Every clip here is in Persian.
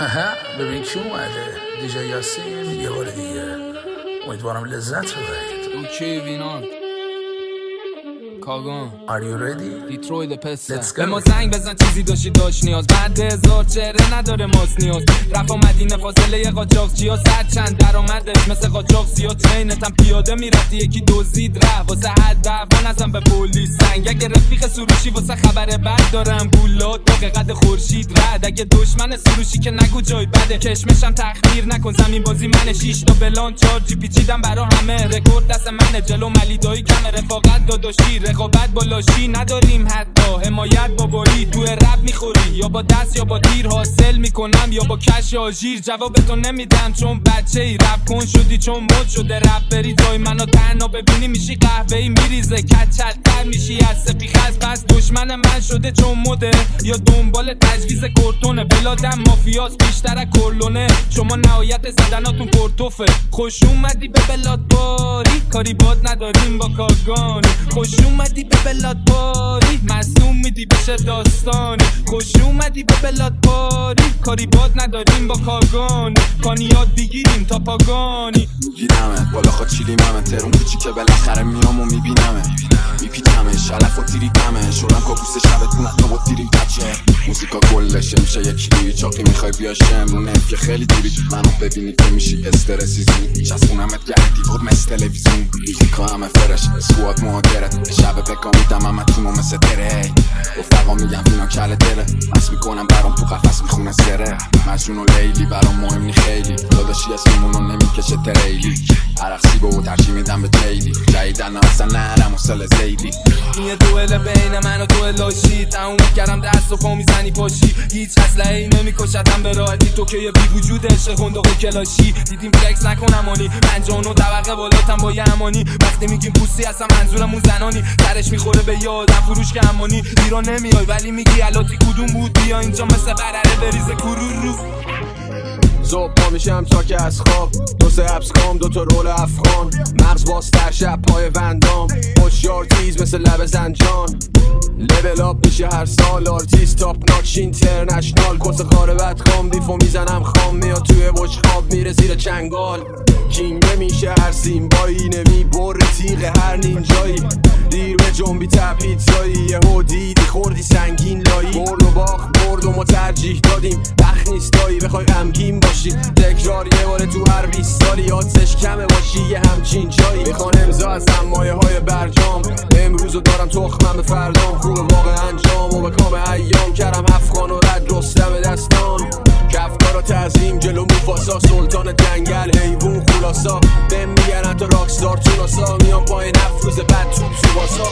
ببین کی اومده. دیجی یاسین یه بار دیگه. امیدوارم لذت ببرید. اوکی وینان کاگان Are you ready? دیتروید پسر به ما زنگ بزن چیزی داشت نیاز. بعد 1000 چهره نداره ماست نیاز. رفا مدینه فاصله قاچاقچی ها سر چند درآمدش مثل قاچاقچی ها. ترینتم پیاده میرفتی یکی دزدید رفت واسه حد دعوا نزن به پلیس. سنگ اگه رفیق سروشی واسه خبر بد دارم گولات با قد خورشید رد. اگه دشمن سروشی که نگو جای بده. کشمشم تخمیر نکن زمین بازی من 6 تا بلان 4 جی پیچیدم برا همه. رکورد دست من جلو ملیدایی کم رفاقت داداشی. رقابت بالاشی نداریم حتی حمایت بابایی. تو رپ میخوری یا با دست یا با تیر. حاصل میکنم یا با کش آژیر. جوابتو نمیدم چون بچه ای. رپ کن شدی چون مد شده رپ بری. جای منو تنها ببینی میشی قهوه‌ای میریزه. کچلتر میشی از سپیخ از پس. دشمن من شده چون مده یا دنبال تجویز کورتونه. بلادم مافیاس بیشتر از کرلونه. شما نهایت زدناتون پرتوفه. خوش اومدی به بلاد باری. کاری باد نداریم با کاگانی. خوش اومدی به بلاد باری. مصدوم میدی بشه داستانی. خوش اومدی به بلاد باری. کاری باد نداریم با کاگانی. کانیات بگیریم تا پاگانی. گیرمه بالا خود چیلیممه. ترون کوچی که بالاخره میام و میبینمه. میپیچمه شلف و تیریکمه. شورم کابوس شبتون حتی با تیریم تچه. موسیقا کلشه میشه یکی چاقی میخوای بیا شمرونه. که خیلی دیری منو ببینی که میشی استرسی زود. چسبونمت گردی بود مثل تلویزیون. موسیقا همه فرش سکوات مهاجرت. شب بکا میدم همه تونو مثل تره. رفقا میگم اینا کل دره. مس میکنم برام تو قفص میخونه سره. مجنون و لیلی برام مهم نی خیلی. داداشی اسممونو نمیکشه تریلی. عرقسی با ترجیح میدم به جیلی. جایدن اصلا نرم و سل زیدی. یه دوئل بین من و تو لاشی. تموم کردم دست و پا میزنی پاشی. هیچ اسلحه‌ای نمیکشتم به راحتی. تو که یه بی وجود عشق خندق کلاشی. دیدیم فلکس نکنم آنی. 59 طبقه بالاتم با یه امانی. وقتی میگیم پوستی اصلا منظورمون زنانی. سرش میخوره به یادم فروش که امانی. ایران نمیای ولی میگی الاتی کدوم بود. بیا اینجا مثل برره بریزه کرورو. صبح پا میشم تا که از خواب. 2-3 ابسکام 2 تا رول افغان. مغز باز در شب پای وندام. هوشیار تیز مثل لب زنجان. لول آپ میشه هر سال. آرتیست تاپ ناچ اینترنشنال. کس خاره بدخام بیفو میزنم خام. میاد توی بشخاب میره زیر چنگال. کینگه میشه هر سیمبایی. نمیبره تیغ هر نینجایی. دیر به جنبی تپیتایی. یه هودیدی خوردی سنگین لایی. برد و باخت برد و ما ترجیح دادیم. بخ نیستایی بخوای غمگین باشی. تکرار یه باره تو هر 20 سالی. آدسش کمه باشی یه همچین جایی. میخوان امضا از مایه های برجام. امروزو دارم تخمم به فردام. خوب واقع انجام و به کام ایام. کرم افغان و رد رستم دستان. کفکارا تعظیم جلو موفاسا. سلطان جنگل حیوون خلاصا. بهم میگن حتی راکستار توناسا. میام پای نفروز بد توب سوباسا.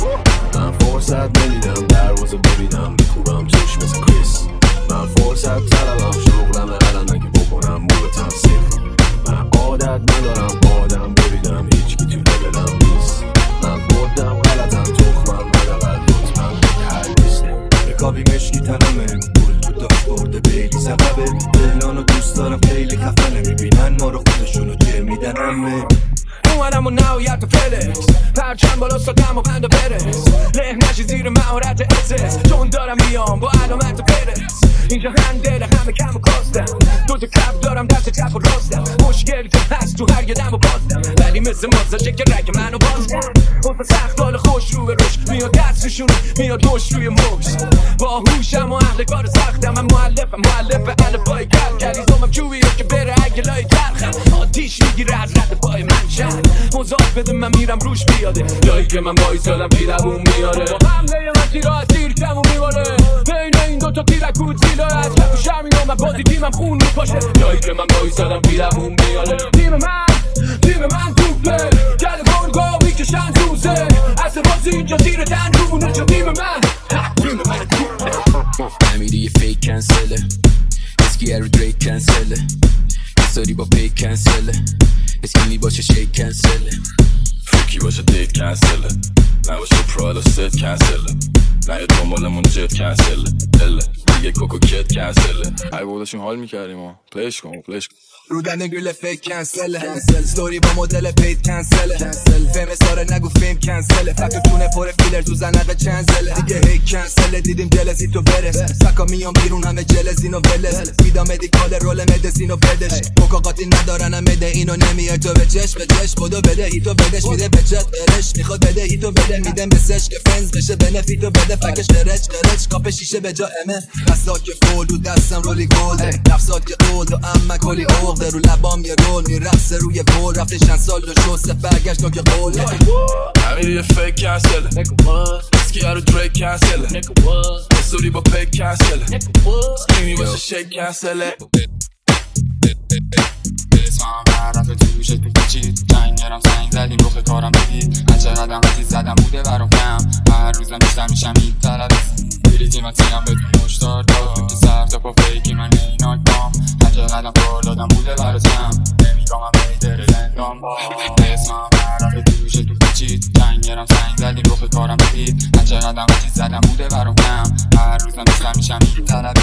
من فرصت نمیدم دروازه ببینم. میخوبم چشم مثل کریس. من فرصت طلبم شغلم الان اگه بکنم مو تنصیف. من عادت ندارم آدم ببینم هیچ کی تو لبلم نیست. من بردم غلطم تخمم ندقل لطفم حل نیست. رکابی مشکی تنمه پول تو داشت برده بیلی سببه. دلانو دوست دارم خیلی خفه نمیبینن ما رو خودشونو جه میدن همه. اومدم و نهایت فلکس. پرچم بالا سادم و بند و برس. له نشی زیر مهارت اسس. چون دارم میام با علامت پرس. اینجا هندل همه کم و کاستم. 2 تا کف دارم دست چپ و راستم. مشکل تو هست تو هر یه دم و باستم. ولی مثل مازاشه که رگ منو باز کرد. حرف سختال خوش رو به روش. میاد دستشون میاد دوش روی موکس. با هوشم و اهل کار سختم. من معلف الفای کل. کلیزامم چوبیه که بره اگه لای ترخم. آتیش میگیره از رد پای من شد. مزاد بده من میرم روش بیاده. جایی که من بایستادم پیرمون میاره. با حمله من تیرا از تیر کمون میباره. بین این 2 تا تیرک بود زیلای از کف شرمین و من بازی تیمم خون میپاشه. جایی که من بایستادم پیرمون میاره. تیم من دوبله. گل گرگا میکشن دوزه. اصل بازی اینجا زیر دندونه. چه تیم من فهمیدی یه فیک کنسله. اسکی ارو دریک کنسله. حساری با پیک کنسله. اسکینی باشه شیک کنسله. فریکی باشه دیت کنسله. نباشه پرال و ست کنسله. نه دنبالمون جت کنسله دله دیگه کوکو کت کنسله ای بودشون حال میکردیم ها پلیش کن رودن گل فیک کنسل ستوری با مدل پیت کنسل فیلم ساره نگو فیلم کنسل فکر تونه پر فیلر تو زنقه چنزل دیگه هی کنسل دیدیم جلسی تو برس فکا میام بیرون همه جلسینو ولس میدا مدیکال رول مدسینو بدش مکاقاتی ندارن مده اینو نمیاد تو به چش بدو بده هیتو بدش میده به چت برش میخواد بده هیتو بده میدم به سش که فنز بشه بنفیتو بده فکش قرچ کاپ شیشه به جا ام بسات که فول رو دستم رولی گلد نفسات که اولد و اما کلی عقده رو لبام یه رول میرقصه روی گل رفته چند سال و شسته برگشت نو که قول همین یه فیک کنسله اسکی رو دریک کنسله استوری با پیک کنسله سکینی باشه شیک کنسله اسمم هر توش تو پیچید جنگرم سنگ زدیم روخ کارم بدید هر چقدرم عزیز زدم بوده برام کم هر روزم بیشتر میشم این طرف بریزیم از سینم بدون مشتار دار که سر تا پا فیکی من ایناک بام هر چقدرم کار دادم بوده براتم نمیگم هم بیدر زندان با اسمم هر توش تو پیچید جنگرم سنگ زدیم روخ کارم بدید هر چقدرم عزیز زدم بوده برام کم هر روزم بیشتر میشم این طرف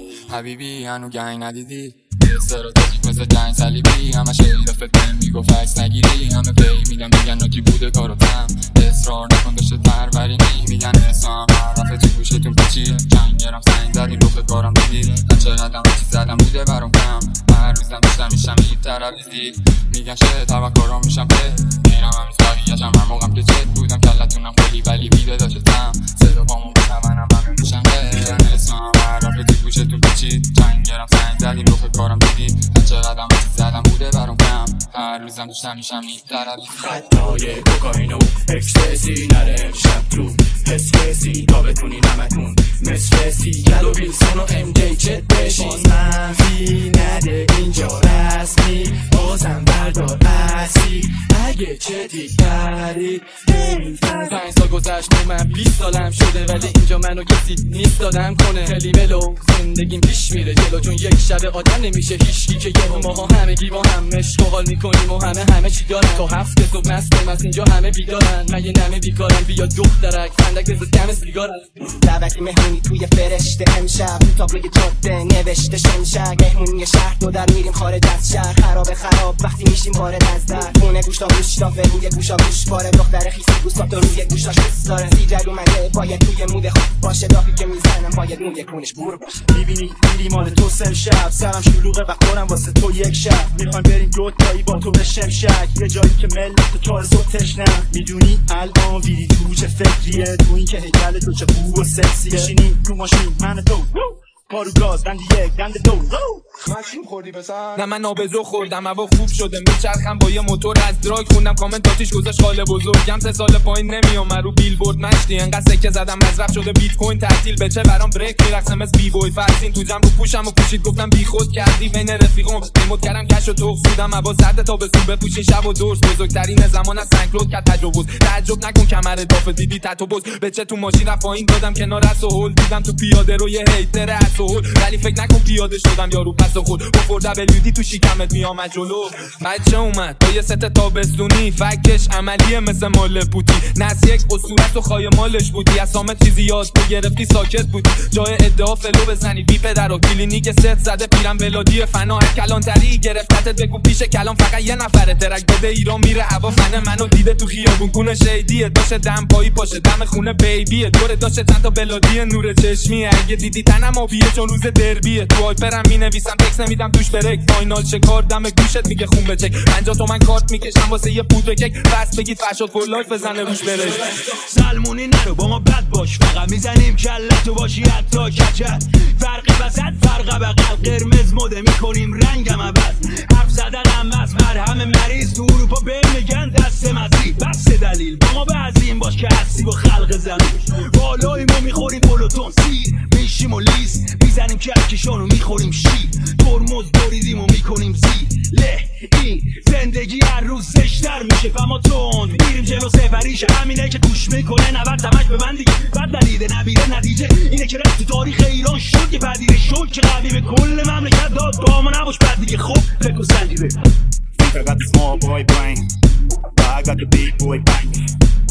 حبیبی هنو گنگ ندیدی استراتژیک مثل جنگ صلیبی همه شیرفت بهم میگفت عکس نگیری همه پی میدن میگن ناکی بوده کاراتم اصرار نکن داشته تربرینی میگن اسمم هر رفت تو گوشتون پیچید جنگرم سنگ زدیم روخ کارم بدید هر چقدرم چیز زدم بوده برام کم هر روزم بیشتر میشم این طرفیزی میگن شه توکرام میشم که میرم همیز بقیه‌شم هر موقعم که چت بودم کلتونم خیلی ولی بیده داشتم صدا پامون بشمنم همه میشم که اسمم هر رفت تو گوشتون پیچید جنگرم سنگ زدیم روخ کارم بدید هر چقدرم چیز زدم بوده برام کم هر روزم دوستم میشم این طرفی خطای کوکائین و اکستسی نره امشب تو حس کسی تا بتونی نمتون مسکسی گل و ویلسون و ام جی چت بشین باز منفی نده اینجا رسمی بازم بردار اسی اگه چتی کردی نمیفهم 5 سال گذشت و من 20 سالم شده ولی اینجا منو کسی نیست دادم کنه خیلی ملو زندگیم پیش میره جلو چون یک شب آدم نمیشه هیچکی که یه ماها همگی با هم عشق و حال میکنیم و همه چی دارن تا هفته صبح مستم از اینجا همه بیدارن من یه نمه بیکارم بیا دخترک فندک بزد دم سیگارم دعوتی مهمونی توی فرشته امشب تابلوی جاده نوشته شمشک مهمونی شهر دو در میریم خارج از شهر خراب وقتی میشیم وارد از در خونه گوشتا روی گوشا گوش باره دختر خیسی گوشتا روی گوشاش دوست داره سیجل اومده باید توی مود خوب باشه دافی که میزنم باید موی کنش بور باشه میبینی میری مال تو سر شب سرم شلوغه و خورم واسه تو یک شب میخوایم بریم دوتایی با تو به شمشک یه جایی که ملت تو از تو تشنم میدونی الان ویدی تو چه فکریه تو این که هیکل تو چه خوب و سکسیه بشینیم تو ماشین من تو پارو گاز دند یک دند دو ماشین خوردی بزن نه من آبزو خوردم هوا خوب شده میچرخم با یه موتور از دراگ خوندم کامنتاتیش گذاشت خاله بزرگم 3 سال پایین نمیام رو بیلبورد مشتی انقدر سکه زدم مصرف شده بیت کوین تعطیل بچه برام بریک میرقصم از بی بوی فرسین تو جنب رو پوشم و پوشید گفتم بی خود کردی بین رفیقم میمود کردم کش و توخ سودم هوا سرد تا به صبح بپوشین شب و دورس بزرگترین زمان از سنکلود کرد تجاوز تعجب نکن کمر دافه دیدی تتو بز بچه تو ماشین رفت پایین دادم کنار از هول دیدم تو پیاده رو یه هیتر از هول ولی فکر نکن پیاده شدم یارو پس خود با WD تو شیکمت میام جلو بچه اومد با یه ست تابستونی فکش عملیه مثل مال پوتی نس یک اسطورت و خای مالش بودی اسامت چیزی یاد گرفتی ساکت بودی جای ادعا فلو بزنی بی پدر و کلینیک ست زده پیرم بلادی فنا کلانتری گرفتت بگو پیش کلام فقط یه نفره ترک بده ایران میره هوا فنه منو دیده تو خیابون کونه شیدیه داشه دم پایی پاشه دم خونه بیبیه دور داشه چند تا بلادی نور چشمی اگه دیدی تنم آبیه چون روز دربیه تو آیپرم مینویسم تکس نمیدم توش برک فاینال چکار دم گوشت میگه خون بچک 50 تومن کارت میکشم واسه یه پودر کیک بس بگید فرشاد فور لایف بزنه روش برش سلمونی نرو با ما بد باش فقط میزنیم کلتو باشی حتی کچت فرقی وسط فرق بغل قرمز مده میکنیم رنگم عوض حرف زدنم از مرهم مریض تو اروپا به میگن دست مزی بس دلیل با ما بعضیم باش که هستی با خلق زمین بالای ما میخوریم پلوتون سیر میشیم و لیز میزنیم کلکشانو میخوریم شیر ترمز بریدیم و میکنیم زیر له این زندگی هر روز زشتر میشه فما تند میریم جلو سفریش همینه که گوش میکنه 90 تمک به من دیگه بد دلیده نبیره نتیجه اینه که رفت تاریخ ایران شد که پدیره شد که قوی به کل مملکت داد با ما نباش بد دیگه خب فکر و سنجیده I got the small boy brain but I got the big boy bang just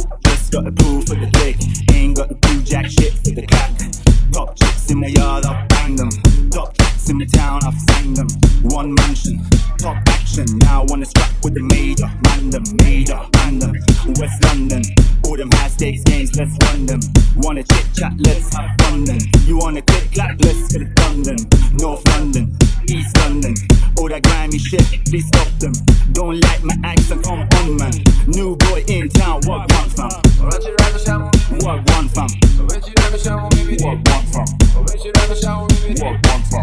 Just got the proof for the dick, ain't got the blue jack shit for the crack. Top chicks in the yard, I've banged them. Top chicks in the town, I've signed them. One mansion, top action. Now I wanna scrap with the major. Random, West London. All them high stakes games, let's run them. Wanna chit chat, let's have fun then. You wanna click clap, let's get it done then. North London, East London. All that grimy shit, please stop them. Don't like my accent, come on man. New boy in town, what one fam? What one fam? What one fam? What one fam?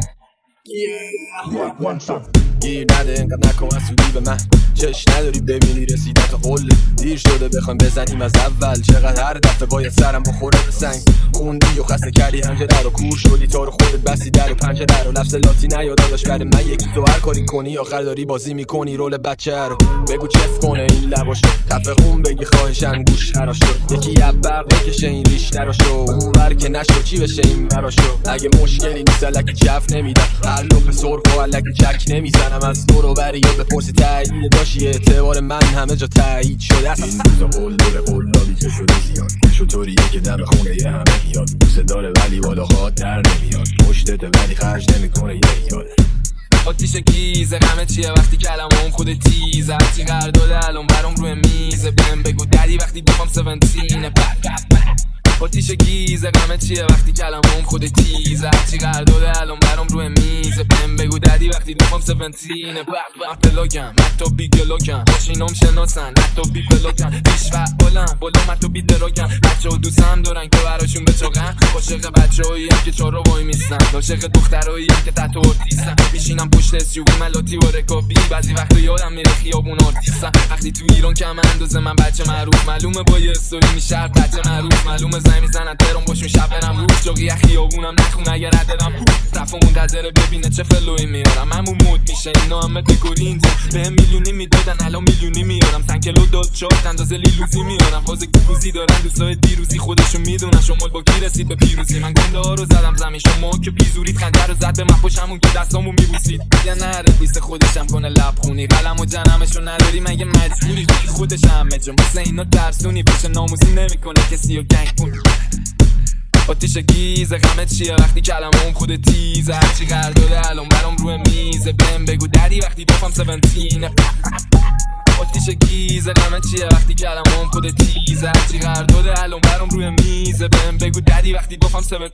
Yeah, one fam. گیر نده انقدر نکن حسودی به من چش نداری ببینی رسیدن تا قله دیر شده بخوایم بزنیم از اول چقدر هر دفعه باید سرم بخوره به سنگ خوندی و خسته کردی همجره رو کور شدی تا رو خودت بستی در و پنجره رو لفظ لاتی نیاد داداش برای من یکی تو هر کاری کنی آخر داری بازی میکنی رول بچه رو بگو چف کنه این لباشو خفه خون بگی خواهشن گوش هراشو یکی ابق بکشه این ریش دراشو اون ور که نشو چی بشه این براشو اگه مشکلی نیست الکی چف نمیدم هر لپ سرخ و الکی چک نمیزنم از دور و بری یا بپرسی تایید داشتی اعتبار من همه جا تایید شده است این روزا قلابی که شده زیاد چطوریه که دم خونه یه همه میاد دوست داره ولی بالا خواد در نمیاد پشتته ولی خرج نمیکنه یه یاد آتیش گیزه غمه چیه وقتی کلمم خود تیزه هرچی قرارداده الان برام روی میزه بهم بگو ددی وقتی دوام 17 آتیش گیزه غمه چیه وقتی کلمم خود تیزه هرچی قرارداده الان برام روی میزه بهم بگو ددی وقتی دوام 17 پلاگم حتی بیگلاگم ماشینام شناسن حتی بی پلاگم پیش فعالم بالا حتی بی دراگم بچه‌ها دوستم دارن که براشون بچاقم عاشق بچه‌هایی که چارا وای میستن عاشق دخترایی که تحت آرتیستن میشینم پشت اسیوبی ملاتی و رکابی بعضی وقتا یادم میره خیابون آرتیستن وقتی تو ایران کم اندازه من بچه معروف معلومه با یه استوری میشه بچه معروف معلومه زنگ میزنن ترام باشون شب برم روز جاقی خیابونم نخون اگر ردرم رفت منتظره ببینه چه فلوی میارم همون مود میشه اینا همه دکوری اینجا بهم میلیونی میدادن الان میلیونی میارم سنکلو داد شات اندازه لیلوزی میارم فاز کوزی دارن دوستای دیروزی خودشون میدونن شما با کی رسید به پیروزی من گنده ها رو زدم زمین شما که بیزورید خنجر رو زد به من پشمون که دستامو میبوسید یا نره بیست خودشم کنه لبخونی قلم و جنمشو نداری مگه مجبوری خودش همه جا مثل اینا ترسونی پشت ناموسی نمیکنه کسی و گنگ کنی آتیش گیزه غمه چیه وقتی کلمم خود تیزه هرچی قرارداده الان برام روی میزه بهم بگو ددی وقتی دوام 17 آتیش گیزه غمه چیه وقتی کلمم خود تیزه هرچی قرارداده الان برام روی میزه بهم بگو ددی وقتی دوام 17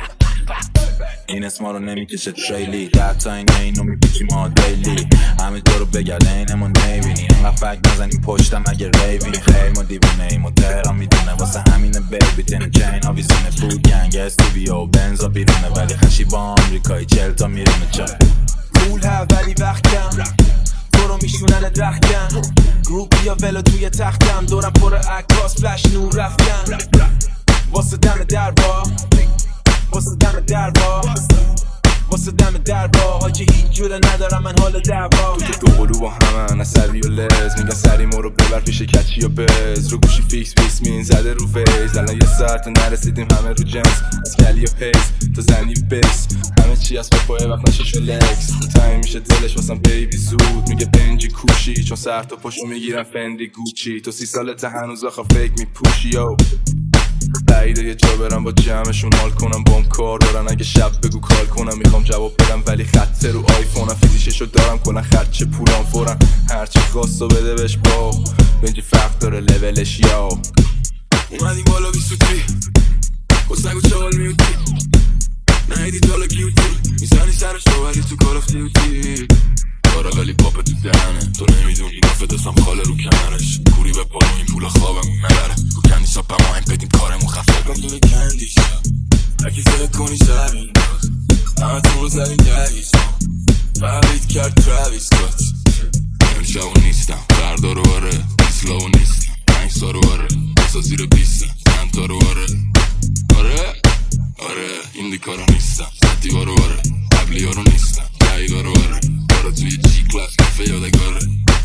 این اسما رو نمیکشه تریلی دتا اینو میپیچی ما دیلی همه جا رو بگرده اینمون نمیبینی انقدر فکر نزنیم پشتم اگه ریبینی خیلی ما دیوونه ایم و تهران میدونه واسه همینه بیبی تین چین آویزونه بود گنگ استوبیا و بنزا بیرونه ولی خشی با آمریکایی 40 تا میرونه چا پول ها ولی وقت کم تو رو میشونن درختم گروپ یا ولو توی تختم دورم پر عکاس فلش نور رفتم واسه دم دربا واسه دم دربا واسه دم دربا حاجی هیچ جوره ندارم من حال دعوا دو قلو با همن عصبی و لز میگن سری ما رو ببر پیش کچی و بز رو گوشی فیکس مین زده رو فیز الان یه ساعت نرسیدیم همه رو جنس از کلی و پیس تو زنی بیس همه چی از پاپای وقت نشش و لکس تایم میشه دلش واسم بیبی زود میگه بنجی کوشی چون سر تا پشت میگیرم فندی گوچی تو 30 سالت هنوز آخه فیک میپوشی یو بعیده یه جا برم با جمعشون حال کنم بام کار دارن اگه شب بگو کال کنم میخوام جواب بدم ولی خطه رو آیفونم فیزیششو دارم کنن خرچه پولام فورم هرچی خواستو بده بهش با بنجی فرق داره لولش یا اومدیم بالا بیستوتی کسنگو چوال میوتی نهیدی تالا کیوتی میزنی سرش تو ولی تو کار اف دیوتی کارا ولی پاپ تو دهنه تو نمیدونی نفت دستم خاله رو کمرش کوری به پا این پول خوابم نبره رو کندی ساپم ما این بدیم کارمون خفه کن تو کندی اگه فکر کنی زمین همه تو رو زدیم دریسم فهمید کرد تراویس کات امشبو نیستم فردا رو آره اسلاو نیستم 5 سال رو آره بسا زیر بیستم 5 تا رو آره آره این دیکارو نیستم دیگا رو آره قبلی ها رو نیستم دقیقا رو آره توی جی کلاس کافه یادگاره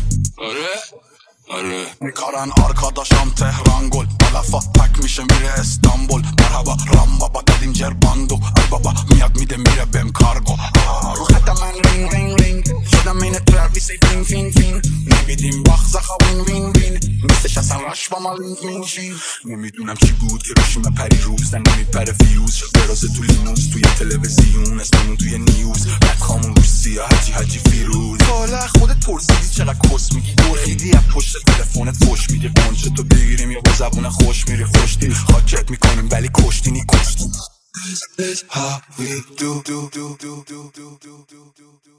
آره میکارن آرکاداشم تهران گل بالفا پک میشه میره استانبول مرحبا رام بابا دادیم جرباندو ای بابا میاد میده میره بهم کارگو رو خطا من رینگ رینگ رینگ شدم این تراویس ای فین فین فین نمیدیم باخ زخا وین وین وین نیستش اصلا رش با ما لینک میشی. نمیدونم چی بود که بشیم پری روز در نمیپره فیوز برازه تو لینوس توی تلویزیون اسممون توی نیوز بعد خامون روش سیاه حجی فیروز. حالا خودت پرسیدی چقدر کس میگی گرخیدی از پشت تلفنت فوش میگی قنچه تو بگیریم یا با زبون خوش میری خوشتی خاکت میکنیم ولی کشتی نی کشتی. This is how we do